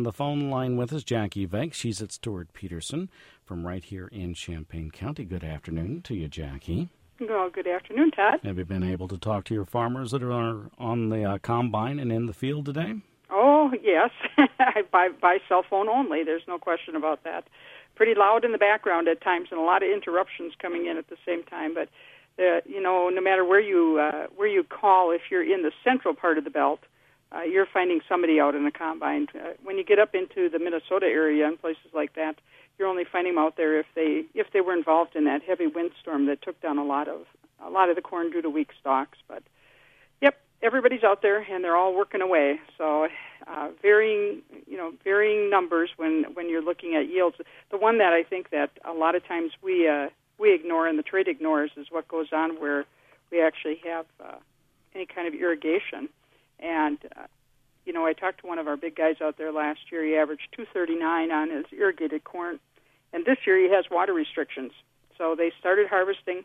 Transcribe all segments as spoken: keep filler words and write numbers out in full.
On the phone line with us, Jackie Veik. She's at Stewart Peterson from right here in Champaign County. Good afternoon to you, Jackie. Well, good afternoon, Todd. Have you been able to talk to your farmers that are on the uh, combine and in the field today? Oh, yes. by, by cell phone only. There's no question about that. Pretty loud in the background at times and a lot of interruptions coming in at the same time. But, uh, you know, no matter where you uh, where you call, if you're in the central part of the belt, uh, you're finding somebody out in the combine. Uh, when you get up into the Minnesota area and places like that, you're only finding them out there if they if they were involved in that heavy windstorm that took down a lot of a lot of the corn due to weak stalks. But yep, everybody's out there and they're all working away. So uh, varying you know varying numbers when, when you're looking at yields. The one that I think that a lot of times we uh, we ignore and the trade ignores is what goes on where we actually have uh, any kind of irrigation. And uh, you know, I talked to one of our big guys out there last year. He averaged two thirty-nine on his irrigated corn. And this year he has water restrictions. So they started harvesting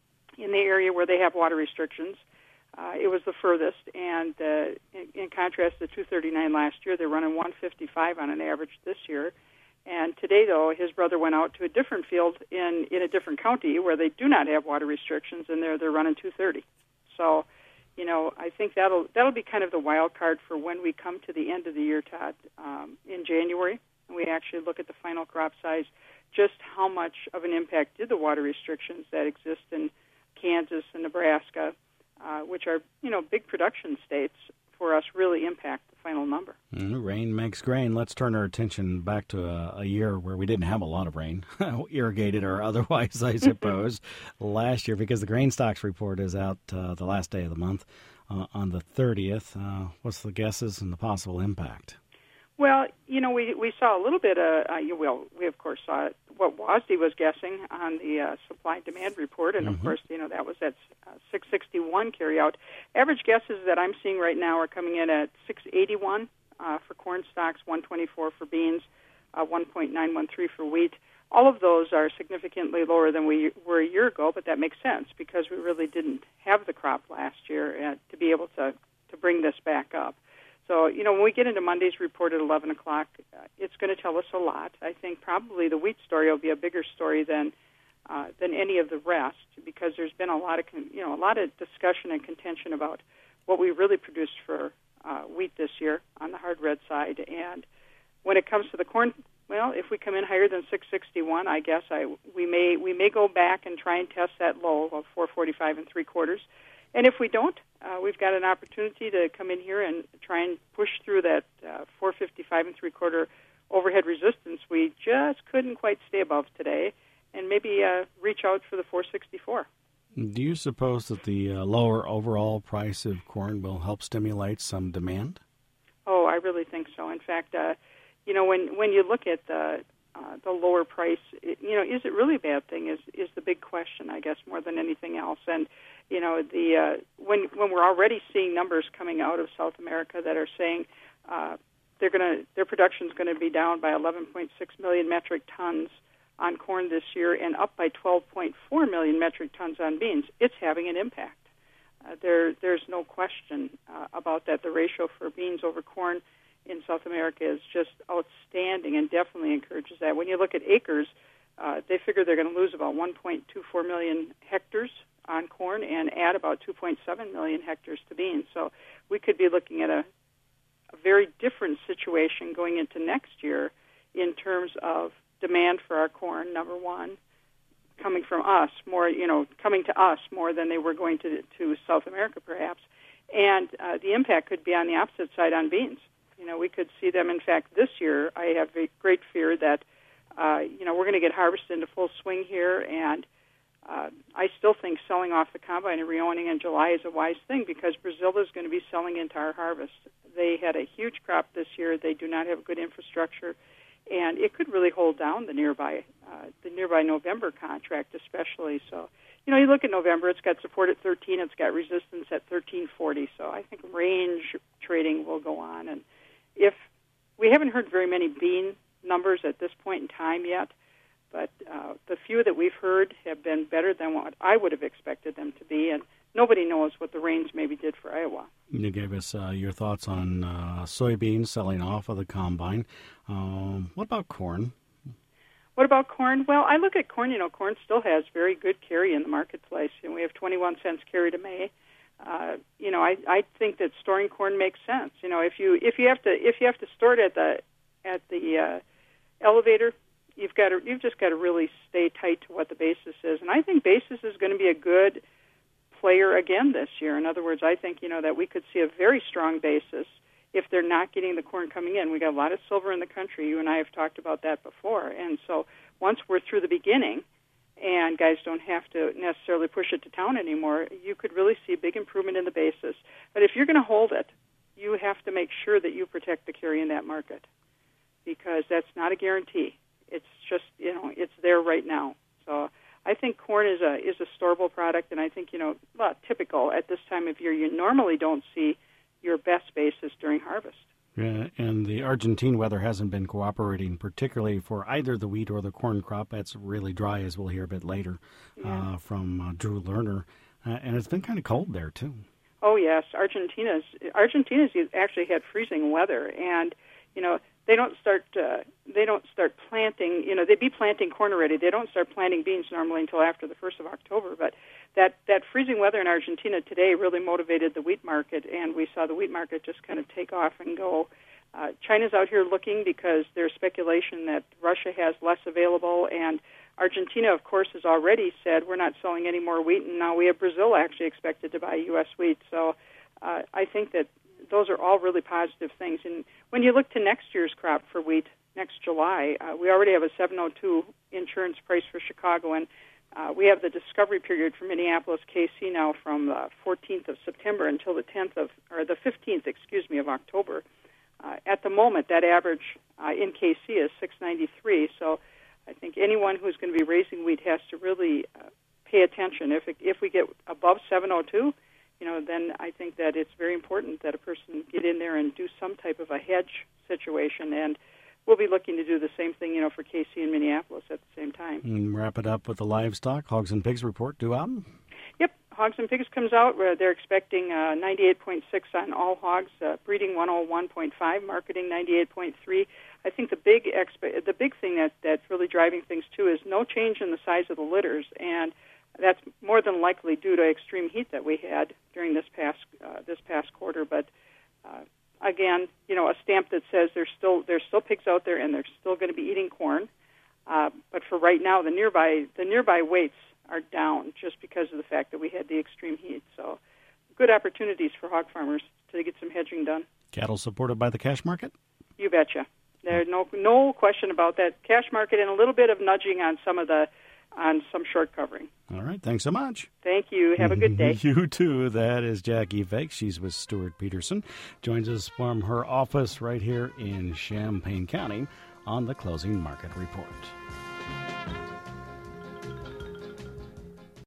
in the area where they have water restrictions. Uh, it was the furthest. And uh, in, in contrast to two thirty-nine last year, they're running one fifty-five on an average this year. And today, though, his brother went out to a different field in, in a different county where they do not have water restrictions, and they're, they're running two thirty. So, you know, I think that'll that'll be kind of the wild card for when we come to the end of the year, Todd, um, in January, and we actually look at the final crop size, just how much of an impact did the water restrictions that exist in Kansas and Nebraska, uh, which are, you know, big production states, for us really impact the final number. Mm, rain makes grain. Let's turn our attention back to a, a year where we didn't have a lot of rain, irrigated or otherwise, I suppose, last year, because the grain stocks report is out uh, the last day of the month uh, on the thirtieth. Uh, what's the guesses and the possible impact? Well, you know, we we saw a little bit of, uh, you will, we of course saw what WASDE was guessing on the uh, supply-demand report, and mm-hmm. of course, you know, that was at uh, six sixty-one carryout. Average guesses that I'm seeing right now are coming in at six eighty-one uh, for corn stocks, one twenty-four for beans, uh, one point nine one three for wheat. All of those are significantly lower than we were a year ago, but that makes sense because we really didn't have the crop last year uh, to be able to, to bring this back up. So, you know, when we get into Monday's report at eleven o'clock, uh, it's going to tell us a lot. I think probably the wheat story will be a bigger story than uh, than any of the rest, because there's been a lot of, you know, a lot of discussion and contention about what we really produced for uh, wheat this year on the hard red side. And when it comes to the corn, well, if we come in higher than six sixty-one, I guess I we may we may go back and try and test that low of four forty-five and three quarters. And if we don't, uh, we've got an opportunity to come in here and try and push through that uh, four fifty-five and three quarter overhead resistance we just couldn't quite stay above today, and maybe uh, reach out for the four sixty-four. Do you suppose that the uh, lower overall price of corn will help stimulate some demand? Oh, I really think so. In fact, uh, you know, when when you look at the uh, the lower price, it, you know, is it really a bad thing? Is is the big question, I guess, more than anything else. And you know, the uh, when when we're already seeing numbers coming out of South America that are saying uh, they're going to their production is going to be down by eleven point six million metric tons on corn this year and up by twelve point four million metric tons on beans, it's having an impact. Uh, there there's no question uh, about that. The ratio for beans over corn in South America is just outstanding and definitely encourages that. When you look at acres, uh, they figure they're going to lose about one point two four million hectares on corn and add about two point seven million hectares to beans. So we could be looking at a, a very different situation going into next year in terms of demand for our corn, number one, coming from us more, you know, coming to us more than they were going to to South America perhaps. And uh, the impact could be on the opposite side on beans. You know, we could see them, in fact, this year. I have a great fear that, uh, you know, we're going to get harvest into full swing here, and Uh, I still think selling off the combine and reowning in July is a wise thing because Brazil is going to be selling into our harvest. They had a huge crop this year. They do not have good infrastructure, and it could really hold down the nearby uh, the nearby November contract especially. So, you know, you look at November, it's got support at thirteen, it's got resistance at thirteen forty. So I think range trading will go on. And if we haven't heard very many bean numbers at this point in time yet, but uh, the few that we've heard have been better than what I would have expected them to be. And nobody knows what the rains maybe did for Iowa. You gave us uh, your thoughts on uh, soybeans selling off of the combine. Um, what about corn? What about corn? Well, I look at corn. You know, corn still has very good carry in the marketplace, and we have twenty-one cents carry to May. Uh, you know, I, I think that storing corn makes sense. You know, if you if you have to if you have to store it at the at the uh, elevator, you've got to you've just got to really stay tight to what the basis is. And I think basis is going to be a good player again this year. In other words, I think you know that we could see a very strong basis if they're not getting the corn coming in. We got a lot of silver in the country. You and I have talked about that before. And so once we're through the beginning, and guys don't have to necessarily push it to town anymore, you could really see a big improvement in the basis. But if you're going to hold it, you have to make sure that you protect the carry in that market, because that's not a guarantee. It's just, you know, it's there right now. So I think corn is a is a storable product, and I think, you know, well, typical at this time of year, you normally don't see your best basis during harvest. Yeah, and the Argentine weather hasn't been cooperating, particularly for either the wheat or the corn crop. That's really dry, as we'll hear a bit later yeah. uh, from uh, Drew Lerner. Uh, and it's been kind of cold there, too. Oh, yes. Argentina's Argentina's actually had freezing weather, and, you know, they don't start uh, they don't start planting, you know, they'd be planting corn already. They don't start planting beans normally until after the first of October, but that, that freezing weather in Argentina today really motivated the wheat market, and we saw the wheat market just kind of take off and go. Uh, China's out here looking because there's speculation that Russia has less available, and Argentina, of course, has already said we're not selling any more wheat, and now we have Brazil actually expected to buy U S wheat. So uh, I think that those are all really positive things. And when you look to next year's crop for wheat, next July, uh, we already have a seven oh two insurance price for Chicago, and uh, we have the discovery period for Minneapolis K C now from the fourteenth of September until the tenth of, or the fifteenth, excuse me, of October. Uh, at the moment, that average uh, in K C is six ninety-three. So I think anyone who's going to be raising wheat has to really uh, pay attention. If it, if we get above seven oh two, you know, then I think that it's very important that a person get in there and do some type of a hedge situation. And we'll be looking to do the same thing, you know, for K C and Minneapolis at the same time. And wrap it up with the livestock. Hogs and Pigs report due out. Yep, Hogs and Pigs comes out. Where they're expecting uh, ninety-eight point six on all hogs, uh, breeding one oh one point five, marketing ninety-eight point three. I think the big expe- the big thing that that's really driving things too is no change in the size of the litters, and that's more than likely due to extreme heat that we had during this past uh, this past quarter. But uh, again, you know, a stamp that says there's still there's still pigs out there and they're still going to be eating corn. Uh, but for right now, the nearby the nearby weights are down just because of the fact that we had the extreme heat. So good opportunities for hog farmers to get some hedging done. Cattle supported by the cash market? You betcha. There's no no question about that. Cash market and a little bit of nudging on some of the on some short covering. All right. Thanks so much. Thank you. Have a good day. You too. That is Jackie Fake. She's with Stuart Peterson. Joins us from her office right here in Champaign County on the Closing Market Report.